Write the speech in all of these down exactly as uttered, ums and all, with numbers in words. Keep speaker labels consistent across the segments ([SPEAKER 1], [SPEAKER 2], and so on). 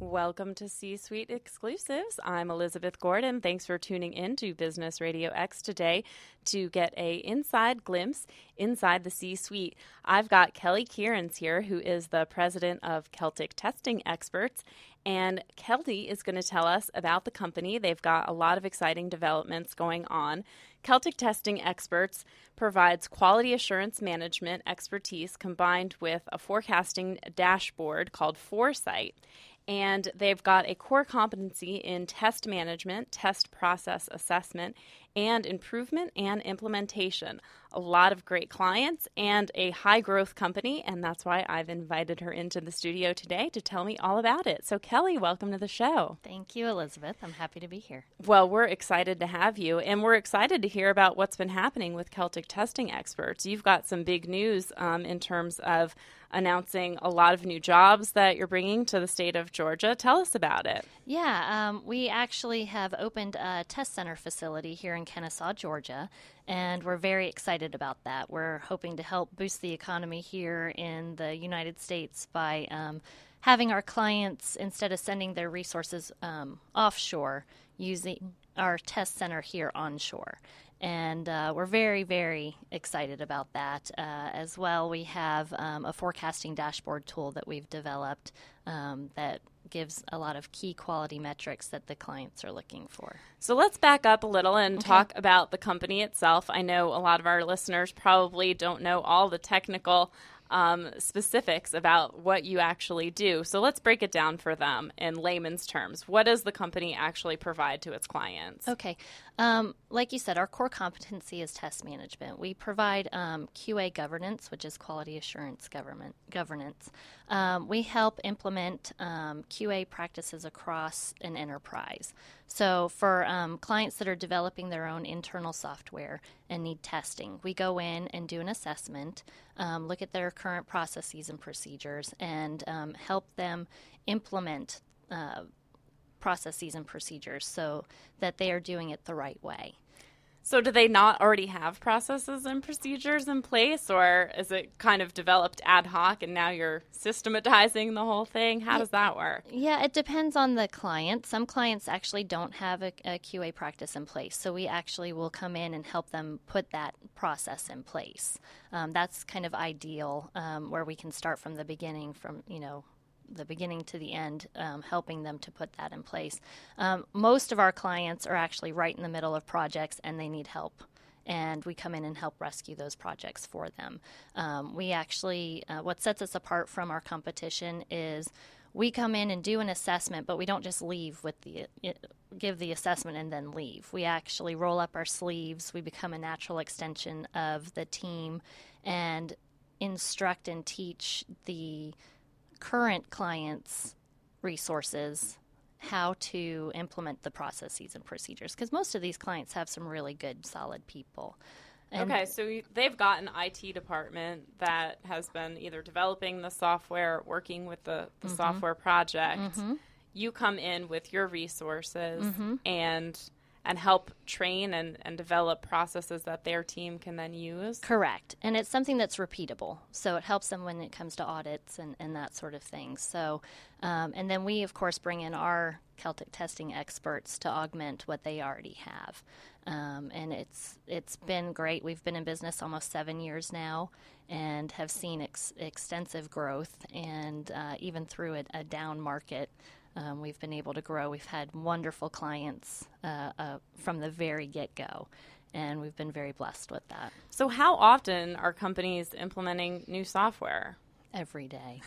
[SPEAKER 1] Welcome to C-Suite Exclusives. I'm Elizabeth Gordon. Thanks for tuning in to Business Radio X today to get a inside glimpse inside the C-Suite. I've got Kelly Kierans here, who is the president of Celtic Testing Experts. And Kelly is going to tell us about the company. They've got a lot of exciting developments going on. Celtic Testing Experts provides quality assurance management expertise combined with a forecasting dashboard called Foresight. And they've got a core competency in test management, test process assessment, and improvement and implementation. A lot of great clients and a high-growth company, and that's why I've invited her into the studio today to tell me all about it. So, Kelly, welcome to the show.
[SPEAKER 2] Thank you, Elizabeth. I'm happy to be here.
[SPEAKER 1] Well, we're excited to have you, and we're excited to hear about what's been happening with Celtic Testing Experts. You've got some big news um, in terms of announcing a lot of new jobs that you're bringing to the state of Georgia. Tell us about it.
[SPEAKER 2] Yeah, um, we actually have opened a test center facility here in Kennesaw, Georgia, and we're very excited about that. We're hoping to help boost the economy here in the United States by um, having our clients, instead of sending their resources um, offshore, using our test center here onshore. And uh, we're very, very excited about that. Uh, as well, we have um, a forecasting dashboard tool that we've developed um, that gives a lot of key quality metrics that the clients are looking for.
[SPEAKER 1] So let's back up a little and
[SPEAKER 2] Okay.
[SPEAKER 1] talk about the company itself. I know a lot of our listeners probably don't know all the technical Um, specifics about what you actually do. So let's break it down for them in layman's terms. What does the company actually provide to its clients?
[SPEAKER 2] Okay. Um, like you said, our core competency is test management. We provide um, Q A governance, which is quality assurance government governance. Um, we help implement um, Q A practices across an enterprise. So for um, clients that are developing their own internal software and need testing, we go in and do an assessment, um, look at their current processes and procedures, and um, help them implement uh, processes and procedures so that they are doing it the right way.
[SPEAKER 1] So do they not already have processes and procedures in place, or is it kind of developed ad hoc and now you're systematizing the whole thing? How does that work?
[SPEAKER 2] Yeah, it depends on the client. Some clients actually don't have a, a Q A practice in place, so we actually will come in and help them put that process in place. Um, that's kind of ideal, um, where we can start from the beginning, from, you know, the beginning to the end, um, helping them to put that in place. Um, most of our clients are actually right in the middle of projects and they need help. And we come in and help rescue those projects for them. Um, we actually, uh, what sets us apart from our competition is we come in and do an assessment, but we don't just leave with the, it, give the assessment and then leave. We actually roll up our sleeves. We become a natural extension of the team and instruct and teach the current clients' resources how to implement the processes and procedures, because most of these clients have some really good, solid people. And
[SPEAKER 1] okay, so you, they've got an I T department that has been either developing the software, working with the, the
[SPEAKER 2] mm-hmm.
[SPEAKER 1] software project.
[SPEAKER 2] Mm-hmm.
[SPEAKER 1] You come in with your resources
[SPEAKER 2] Mm-hmm.
[SPEAKER 1] and and help train and, and develop processes that their team can then use?
[SPEAKER 2] Correct. And it's something that's repeatable. So it helps them when it comes to audits and, and that sort of thing. So, um, and then we, of course, bring in our Celtic testing experts to augment what they already have. Um, and it's it's been great. We've been in business almost seven years now and have seen ex- extensive growth. And uh, even through a, a down market, Um, we've been able to grow. We've had wonderful clients uh, uh, from the very get-go, and we've been very blessed with that.
[SPEAKER 1] So how often are companies implementing new software?
[SPEAKER 2] Every day.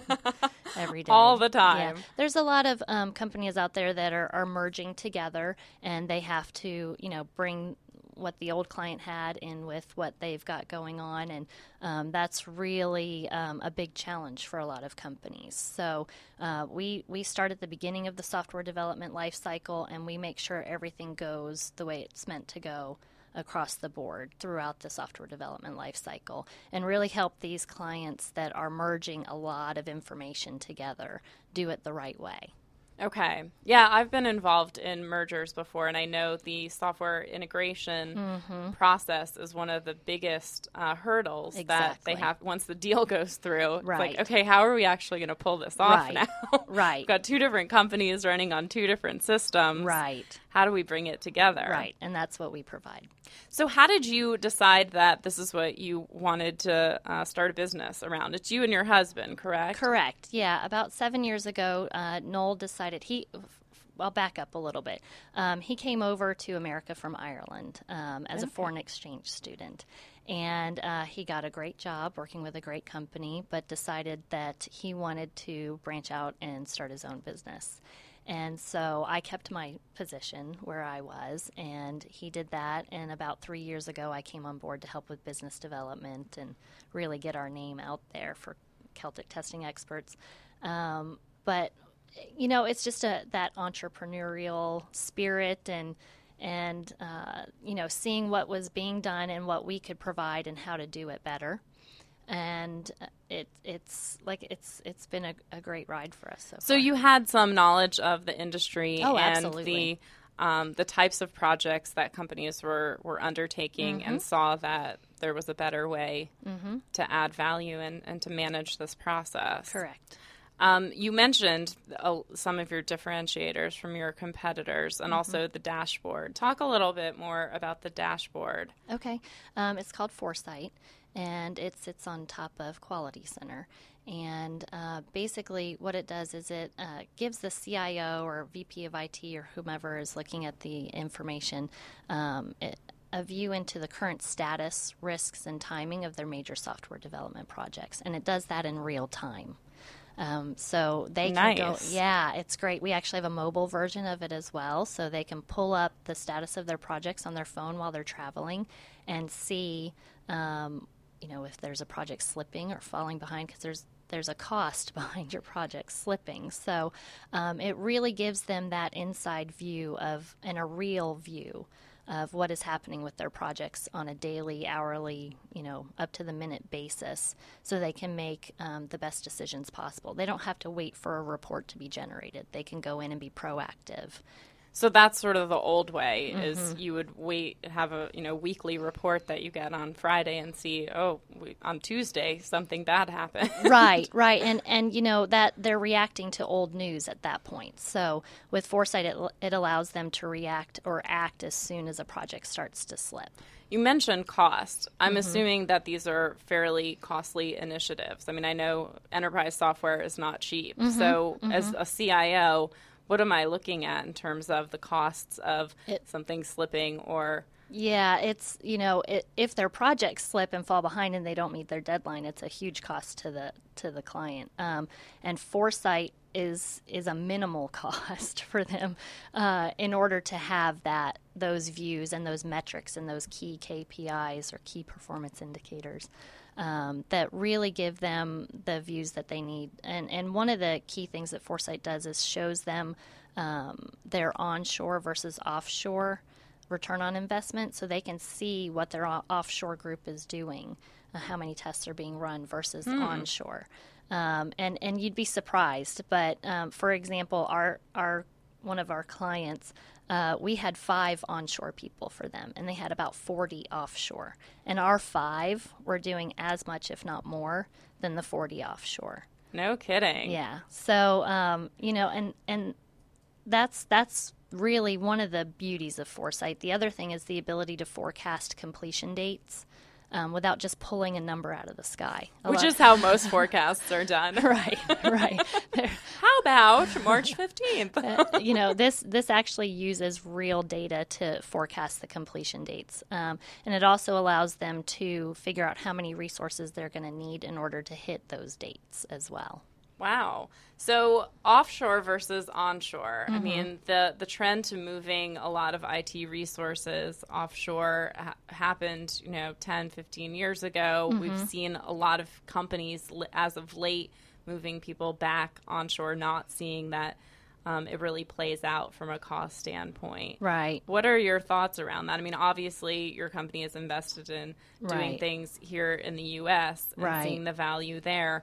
[SPEAKER 2] Every day.
[SPEAKER 1] All the time.
[SPEAKER 2] Yeah. There's a lot of um, companies out there that are, are merging together, and they have to, you know, bring what the old client had in with what they've got going on, and um, that's really um, a big challenge for a lot of companies. So uh, we we start at the beginning of the software development life cycle, and we make sure everything goes the way it's meant to go across the board throughout the software development life cycle, and really help these clients that are merging a lot of information together do it the right way.
[SPEAKER 1] Okay. Yeah, I've been involved in mergers before, and I know the software integration mm-hmm. process is one of the biggest uh, hurdles
[SPEAKER 2] exactly.
[SPEAKER 1] that they have once the deal goes through.
[SPEAKER 2] Right.
[SPEAKER 1] It's like, okay, how are we actually going to pull this off
[SPEAKER 2] right.
[SPEAKER 1] now?
[SPEAKER 2] Right.
[SPEAKER 1] We've got two different companies running on two different systems.
[SPEAKER 2] Right.
[SPEAKER 1] How do we bring it together?
[SPEAKER 2] Right, and that's what we provide.
[SPEAKER 1] So how did you decide that this is what you wanted to uh, start a business around? It's you and your husband, correct?
[SPEAKER 2] Correct, yeah. About seven years ago, uh, Noel decided he... I'll back up a little bit. Um, he came over to America from Ireland um, as okay. a foreign exchange student. And uh, he got a great job working with a great company, but decided that he wanted to branch out and start his own business. And so I kept my position where I was, and he did that. And about three years ago, I came on board to help with business development and really get our name out there for Celtic testing experts. Um, but, you know, it's just a, that entrepreneurial spirit and, and uh, you know, seeing what was being done and what we could provide and how to do it better. And it it's like it's it's been a, a great ride for us so far.
[SPEAKER 1] So you had some knowledge of the industry
[SPEAKER 2] oh,
[SPEAKER 1] and
[SPEAKER 2] absolutely.
[SPEAKER 1] the um, the types of projects that companies were, were undertaking mm-hmm. and saw that there was a better way mm-hmm. to add value and, and to manage this process.
[SPEAKER 2] Correct.
[SPEAKER 1] Um, you mentioned uh, some of your differentiators from your competitors and mm-hmm. also the dashboard. Talk a little bit more about the dashboard.
[SPEAKER 2] Okay. Um, it's called Foresight. And it sits on top of Quality Center. And uh, basically what it does is it uh, gives the C I O or V P of I T or whomever is looking at the information um, it, a view into the current status, risks, and timing of their major software development projects. And it does that in real time. Um, so they
[SPEAKER 1] nice.
[SPEAKER 2] can go, yeah, it's great. We actually have a mobile version of it as well, so they can pull up the status of their projects on their phone while they're traveling and see um, you know, if there's a project slipping or falling behind, because there's there's a cost behind your project slipping. So um, it really gives them that inside view of, and a real view of what is happening with their projects on a daily, hourly, you know, up to the minute basis, so they can make um, the best decisions possible. They don't have to wait for a report to be generated. They can go in and be proactive.
[SPEAKER 1] So that's sort of the old way,
[SPEAKER 2] mm-hmm.
[SPEAKER 1] is you would wait, have a you know weekly report that you get on Friday and see, oh, we, on Tuesday something bad happened.
[SPEAKER 2] Right, right. And, and, you know, that they're reacting to old news at that point. So with Foresight, it, it allows them to react or act as soon as a project starts to slip. You
[SPEAKER 1] mentioned cost. I'm
[SPEAKER 2] mm-hmm.
[SPEAKER 1] assuming that these are fairly costly initiatives. I mean, I know enterprise software is not cheap.
[SPEAKER 2] Mm-hmm.
[SPEAKER 1] So
[SPEAKER 2] mm-hmm.
[SPEAKER 1] as a C I O, what am I looking at in terms of the costs of
[SPEAKER 2] it,
[SPEAKER 1] something slipping or...
[SPEAKER 2] Yeah, it's, you know, it, if their projects slip and fall behind and they don't meet their deadline, it's a huge cost to the to the client. Um, and Foresight is is a minimal cost for them uh, in order to have that those views and those metrics and those key K P Is or key performance indicators. Um, that really give them the views that they need. And and one of the key things that Foresight does is shows them um, their onshore versus offshore return on investment, so they can see what their o- offshore group is doing, uh, how many tests are being run versus mm. onshore. Um, and, and you'd be surprised. But, um, for example, our our one of our clients, Uh, we had five onshore people for them, and they had about forty offshore. And our five were doing as much, if not more, than the forty offshore.
[SPEAKER 1] No kidding.
[SPEAKER 2] Yeah. So, um, you know, and, and that's that's really one of the beauties of Foresight. The other thing is the ability to forecast completion dates. Um, without just pulling a number out of the sky. A
[SPEAKER 1] Which
[SPEAKER 2] lot.
[SPEAKER 1] is how most forecasts are done.
[SPEAKER 2] Right, right.
[SPEAKER 1] How about March fifteenth?
[SPEAKER 2] uh, you know, this this actually uses real data to forecast the completion dates. Um, and it also allows them to figure out how many resources they're going to need in order to hit those dates as well.
[SPEAKER 1] Wow. So offshore versus onshore. Mm-hmm. I mean, the, the trend to moving a lot of I T resources offshore ha- happened, you know, ten, fifteen years ago. Mm-hmm. We've seen a lot of companies li- as of late moving people back onshore, not seeing that um, it really plays out from a cost standpoint.
[SPEAKER 2] Right.
[SPEAKER 1] What are your thoughts around that? I mean, obviously your company is invested in doing
[SPEAKER 2] right.
[SPEAKER 1] things here in the U S and
[SPEAKER 2] right.
[SPEAKER 1] seeing the value there.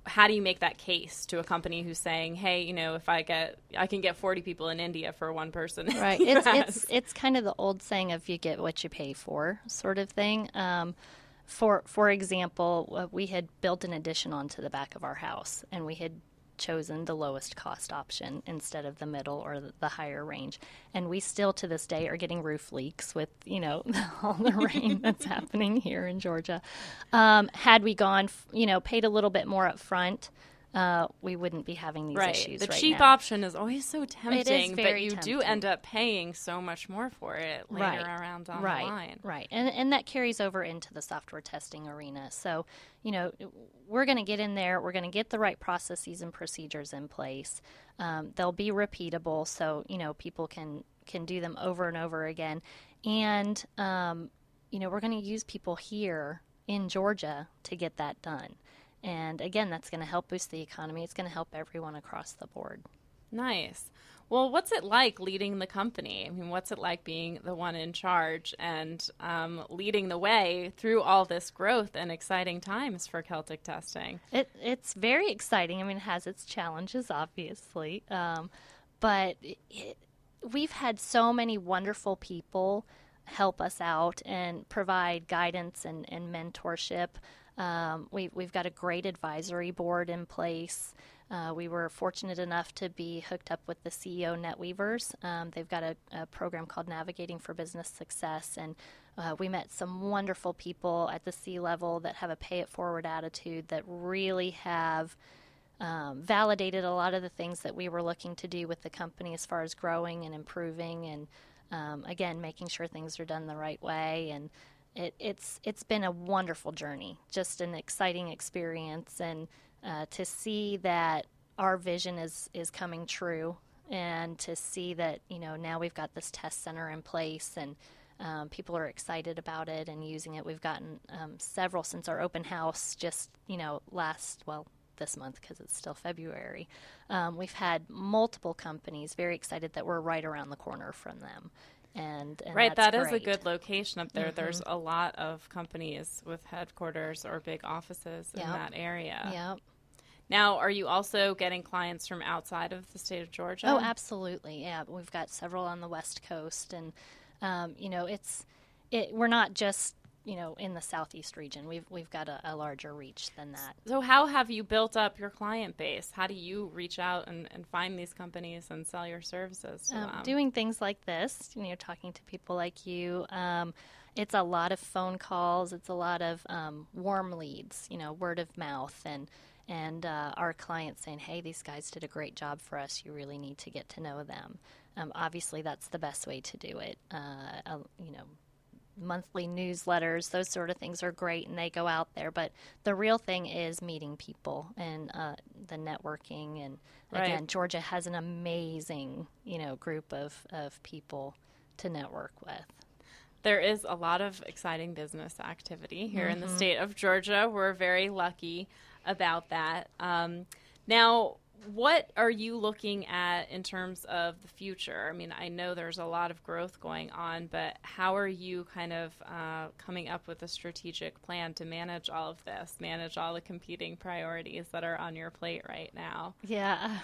[SPEAKER 1] how do you make that case to a company who's saying, hey, you know, if I get, I can get forty people in India for one person.
[SPEAKER 2] Right. It's, it's, it's kind of the old saying of you get what you pay for sort of thing. Um, for, for example, we had built an addition onto the back of our house, and we had chosen the lowest cost option instead of the middle or the, the higher range. And we still to this day are getting roof leaks with, you know, all the rain that's happening here in Georgia. Um, had we gone, you know, paid a little bit more up front, uh, we wouldn't be having these
[SPEAKER 1] right.
[SPEAKER 2] issues
[SPEAKER 1] the
[SPEAKER 2] right
[SPEAKER 1] cheap
[SPEAKER 2] now.
[SPEAKER 1] option is always so tempting, but you
[SPEAKER 2] tempting.
[SPEAKER 1] do end up paying so much more for it later
[SPEAKER 2] right.
[SPEAKER 1] around down
[SPEAKER 2] right.
[SPEAKER 1] the line.
[SPEAKER 2] Right. And and that carries over into the software testing arena. So, you know, we're going to get in there. We're going to get the right processes and procedures in place. Um, they'll be repeatable, so, you know, people can, can do them over and over again. And, um, you know, we're going to use people here in Georgia to get that done. And again, that's going to help boost the economy. It's going to help everyone across the board.
[SPEAKER 1] Nice. Well, what's it like leading the company? I mean, what's it like being the one in charge and um, leading the way through all this growth and exciting times for Celtic Testing?
[SPEAKER 2] It, it's very exciting. I mean, it has its challenges, obviously. Um, but it, we've had so many wonderful people help us out and provide guidance and, and mentorship. Um, we, we've got a great advisory board in place. Uh, we were fortunate enough to be hooked up with the C E O NetWeavers. Um, they've got a, a program called Navigating for Business Success, and uh, we met some wonderful people at the C-level that have a pay-it-forward attitude that really have um, validated a lot of the things that we were looking to do with the company as far as growing and improving and, um, again, making sure things are done the right way. And It, it's it's been a wonderful journey, just an exciting experience, and uh, to see that our vision is, is coming true, and to see that, you know, now we've got this test center in place, and um, people are excited about it and using it. We've gotten um, several since our open house just, you know, last, well, this month because it's still February. Um, we've had multiple companies very excited that we're right around the corner from them. And, and
[SPEAKER 1] right,
[SPEAKER 2] that's
[SPEAKER 1] that is
[SPEAKER 2] great.
[SPEAKER 1] a good location up there.
[SPEAKER 2] Mm-hmm.
[SPEAKER 1] There's a lot of companies with headquarters or big offices
[SPEAKER 2] Yep.
[SPEAKER 1] in that area.
[SPEAKER 2] Yep.
[SPEAKER 1] Now, are you also getting clients from outside of the state of Georgia?
[SPEAKER 2] Oh, absolutely. Yeah, we've got several on the West Coast, and um, you know, it's it. We're not just, you know, in the Southeast region. We've we've got a, a larger reach than that.
[SPEAKER 1] So how have you built up your client base? How do you reach out and, and find these companies and sell your services to
[SPEAKER 2] Um,
[SPEAKER 1] them?
[SPEAKER 2] doing things like this, you know, talking to people like you. Um, it's a lot of phone calls. It's a lot of um, warm leads, you know, word of mouth, and and uh, our clients saying, hey, these guys did a great job for us. You really need to get to know them. Um, obviously, that's the best way to do it. Uh, uh, you know, monthly newsletters, those sort of things are great, and they go out there. But the real thing is meeting people and uh, the networking. And again,
[SPEAKER 1] Right.
[SPEAKER 2] Georgia has an amazing, you know, group of, of people to network with.
[SPEAKER 1] There is a lot of exciting business activity here
[SPEAKER 2] Mm-hmm.
[SPEAKER 1] in the state of Georgia. We're very lucky about that. Um, now, what are you looking at in terms of the future? I mean, I know there's a lot of growth going on, but how are you kind of uh, coming up with a strategic plan to manage all of this, manage all the competing priorities that are on your plate right now?
[SPEAKER 2] Yeah,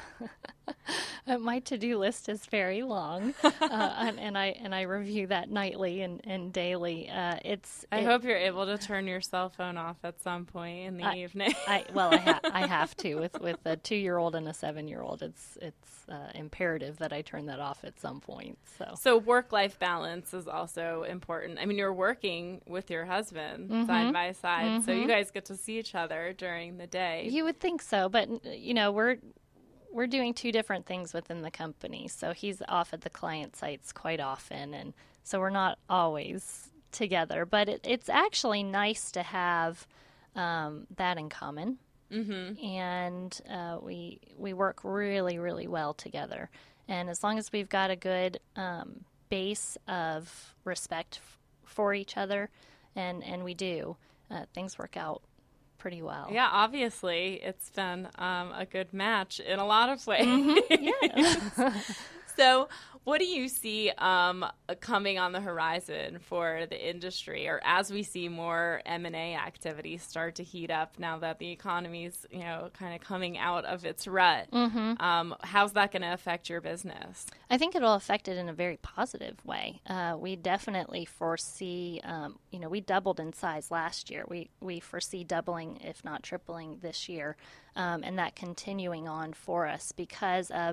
[SPEAKER 2] my to-do list is very long, uh, and, and I and I review that nightly and, and daily. Uh, it's.
[SPEAKER 1] I
[SPEAKER 2] it,
[SPEAKER 1] hope you're able to turn your cell phone off at some point in the
[SPEAKER 2] I,
[SPEAKER 1] evening.
[SPEAKER 2] I well, I, ha- I have to with with a two-year-old and a seven-year-old. It's it's uh, imperative that I turn that off at some point. So.
[SPEAKER 1] So work-life balance is also important. I mean, you're working with your husband
[SPEAKER 2] Mm-hmm.
[SPEAKER 1] side by side,
[SPEAKER 2] Mm-hmm.
[SPEAKER 1] so you guys get to see each other during the day.
[SPEAKER 2] You would think so, but you know, we're we're doing two different things within the company. So he's off at the client sites quite often, and so we're not always together. But it, it's actually nice to have um, that in common,
[SPEAKER 1] Mm-hmm.
[SPEAKER 2] and uh, we we work really really well together. And as long as we've got a good um, base of respect f- for each other, and and we do, uh, things work out pretty well.
[SPEAKER 1] Yeah, obviously, it's been um, a good match in a lot of ways.
[SPEAKER 2] Mm-hmm. Yeah.
[SPEAKER 1] So what do you see um, coming on the horizon for the industry, or as we see more M and A activity start to heat up now that the economy's, you know, kind of coming out of its rut?
[SPEAKER 2] Mm-hmm.
[SPEAKER 1] Um, how's that going to affect your business?
[SPEAKER 2] I think it'll affect it in a very positive way. Uh, we definitely foresee, um, you know, we doubled in size last year. We we foresee doubling, if not tripling, this year, um, and that continuing on for us because of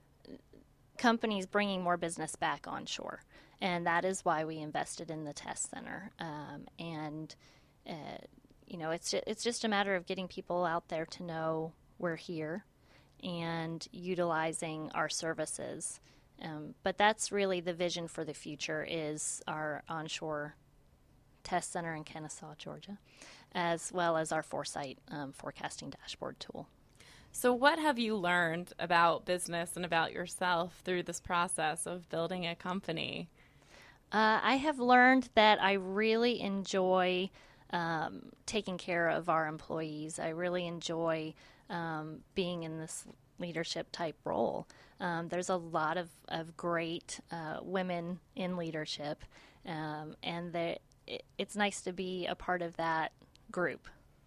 [SPEAKER 2] companies bringing more business back onshore, and that is why we invested in the test center. Um, and uh, you know, it's just, it's just a matter of getting people out there to know we're here and utilizing our services. Um, but that's really the vision for the future: is our onshore test center in Kennesaw, Georgia, as well as our Foresight um, forecasting dashboard tool.
[SPEAKER 1] So what have you learned about business and about yourself through this process of building a company?
[SPEAKER 2] Uh, I have learned that I really enjoy um, taking care of our employees. I really enjoy um, being in this leadership type role. Um, there's a lot of, of great uh, women in leadership, um, and it, it's nice to be a part of that group.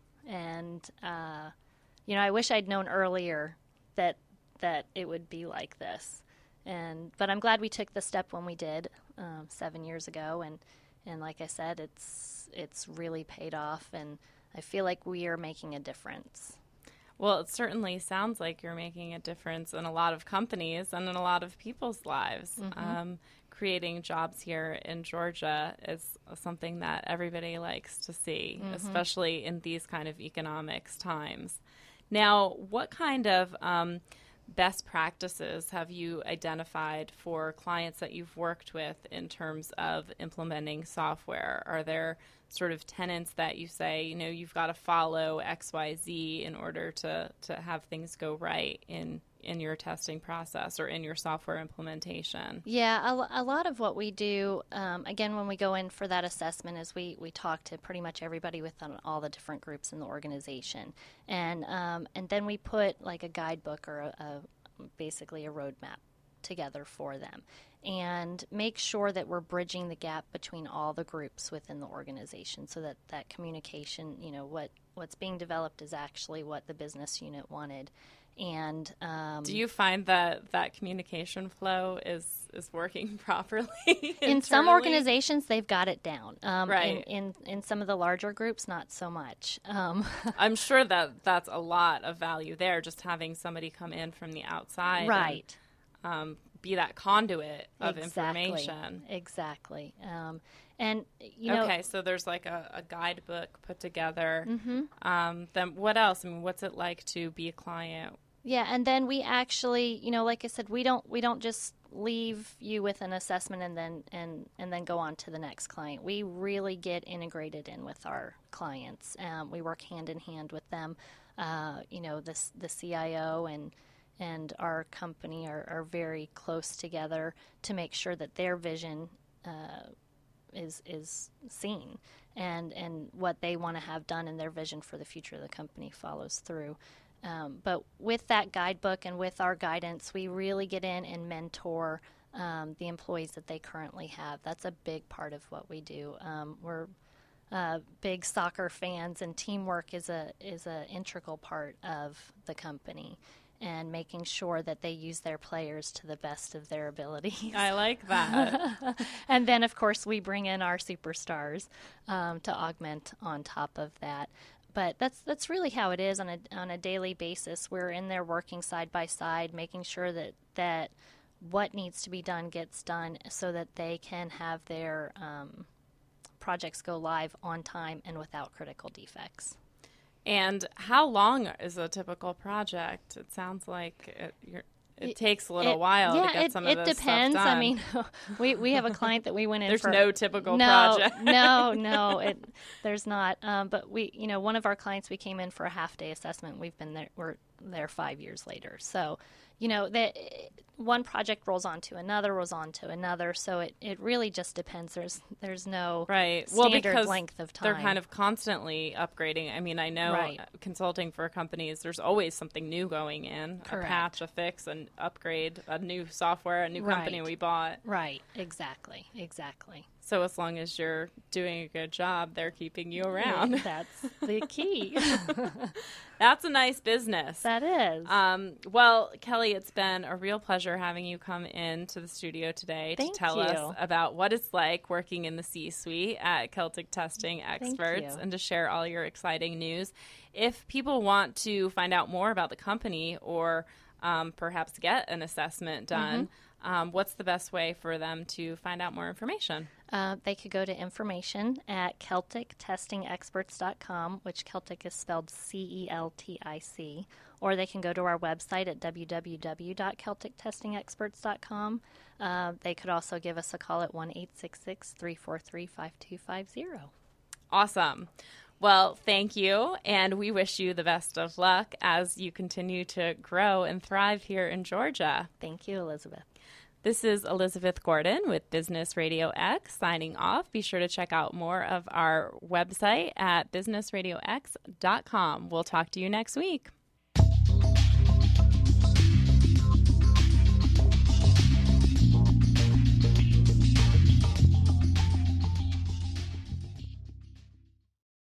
[SPEAKER 2] And uh You know, I wish I'd known earlier that that it would be like this, and but I'm glad we took the step when we did um, seven years ago, and and like I said, it's it's really paid off, and I feel like we are making a difference.
[SPEAKER 1] Well, it certainly sounds like you're making a difference in a lot of companies and in a lot of people's lives.
[SPEAKER 2] Mm-hmm.
[SPEAKER 1] Um, creating jobs here in Georgia is something that everybody likes to see, mm-hmm. especially in these kind of economics times. Now, what kind of um, best practices have you identified for clients that you've worked with in terms of implementing software? Are there sort of tenets that you say, you know, you've got to follow X, Y, Z in order to, to have things go right in in your testing process or in your software implementation?
[SPEAKER 2] Yeah, a, a lot of what we do, um, again, when we go in for that assessment, is we, we talk to pretty much everybody within all the different groups in the organization. And um, and then we put like a guidebook or a, a, basically a roadmap together for them and make sure that we're bridging the gap between all the groups within the organization so that that communication, you know, what, what's being developed is actually what the business unit wanted. And um,
[SPEAKER 1] do you find that that communication flow is, is working properly?
[SPEAKER 2] In some organizations, they've got it down. Um,
[SPEAKER 1] right.
[SPEAKER 2] In, in in some of the larger groups, not so much. Um,
[SPEAKER 1] I'm sure that that's a lot of value there, just having somebody come in from the outside.
[SPEAKER 2] Right.
[SPEAKER 1] And, um, be that conduit of
[SPEAKER 2] exactly.
[SPEAKER 1] information.
[SPEAKER 2] Exactly. Um, and, you know.
[SPEAKER 1] Okay, so there's like a, a guidebook put together.
[SPEAKER 2] Mm-hmm.
[SPEAKER 1] Um, then what else? I mean, what's it like to be a client?
[SPEAKER 2] Yeah, and then we actually, you know, like I said, we don't we don't just leave you with an assessment and then and, and then go on to the next client. We really get integrated in with our clients. Um, we work hand in hand with them. Uh, you know, this the C I O and and our company are, are very close together to make sure that their vision uh, is is seen and and what they want to have done in their vision for the future of the company follows through. Um, but with that guidebook and with our guidance, we really get in and mentor um, the employees that they currently have. That's a big part of what we do. Um, we're uh, big soccer fans, and teamwork is a is an integral part of the company, and making sure that they use their players to the best of their abilities.
[SPEAKER 1] I like that.
[SPEAKER 2] And then, of course, we bring in our superstars um, to augment on top of that. But that's that's really how it is on a on a daily basis. We're in there working side by side, making sure that, that what needs to be done gets done so that they can have their um, projects go live on time and without critical defects.
[SPEAKER 1] And how long is a typical project? It sounds like it, you're, it, it takes a little
[SPEAKER 2] it,
[SPEAKER 1] while
[SPEAKER 2] yeah,
[SPEAKER 1] to get
[SPEAKER 2] it,
[SPEAKER 1] some
[SPEAKER 2] it
[SPEAKER 1] of this
[SPEAKER 2] depends.
[SPEAKER 1] stuff done.
[SPEAKER 2] I mean, we we have a client that we went in
[SPEAKER 1] there's
[SPEAKER 2] for.
[SPEAKER 1] There's no typical
[SPEAKER 2] no,
[SPEAKER 1] project.
[SPEAKER 2] no, no, it, there's not. Um, but we, you know, one of our clients, we came in for a half day assessment. We've been there. We're there five years later. So, you know, that one project rolls on to another, rolls on to another. So it, it really just depends. There's there's no
[SPEAKER 1] right.
[SPEAKER 2] standard
[SPEAKER 1] well, because
[SPEAKER 2] length of time.
[SPEAKER 1] They're kind of constantly upgrading. I mean, I know
[SPEAKER 2] Right.
[SPEAKER 1] consulting for companies, there's always something new going in,
[SPEAKER 2] Correct.
[SPEAKER 1] a patch, a fix, an upgrade, a new software, a new company
[SPEAKER 2] Right.
[SPEAKER 1] we bought.
[SPEAKER 2] Right, exactly, exactly.
[SPEAKER 1] So as long as you're doing a good job, they're keeping you around.
[SPEAKER 2] That's the key.
[SPEAKER 1] That's a nice business.
[SPEAKER 2] That is.
[SPEAKER 1] Um, well, Kelly, it's been a real pleasure having you come into the studio today
[SPEAKER 2] Thank
[SPEAKER 1] to tell
[SPEAKER 2] you.
[SPEAKER 1] us about what it's like working in the C-suite at Celtic Testing Experts
[SPEAKER 2] you.
[SPEAKER 1] and to share all your exciting news. If people want to find out more about the company or um, perhaps get an assessment done,
[SPEAKER 2] Mm-hmm.
[SPEAKER 1] um, what's the best way for them to find out more information?
[SPEAKER 2] Uh, they could go to information at Celtic Testing Experts dot com, which Celtic is spelled C E L T I C, or they can go to our website at w w w dot celtic testing experts dot com. Uh, they could also give us a call at one eight six six, three four three, five two five zero.
[SPEAKER 1] Awesome. Well, thank you, and we wish you the best of luck as you continue to grow and thrive here in Georgia.
[SPEAKER 2] Thank you, Elizabeth.
[SPEAKER 1] This is Elizabeth Gordon with Business Radio X signing off. Be sure to check out more of our website at business radio x dot com. We'll talk to you next week.